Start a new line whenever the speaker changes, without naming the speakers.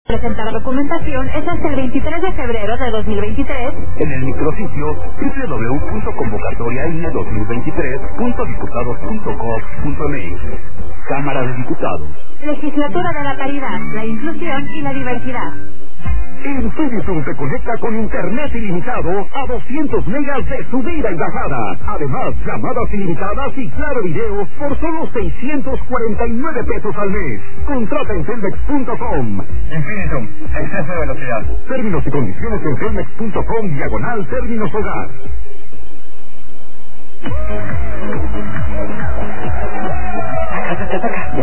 Presentar documentación es hasta el 23 de febrero de 2023
en el micrositio www.convocatoriaine2023.diputados.gov.mx. Cámara de Diputados.
Legislatura de la Paridad, la Inclusión y la Diversidad.
Infinitum te conecta con internet ilimitado a 200 megas de subida y bajada. Además, llamadas ilimitadas y claro video por solo 649 pesos al mes. Contrata en Telmex.com.
Infinitum, exceso de velocidad.
Términos y condiciones en Telmex.com/términos hogar.
Acá.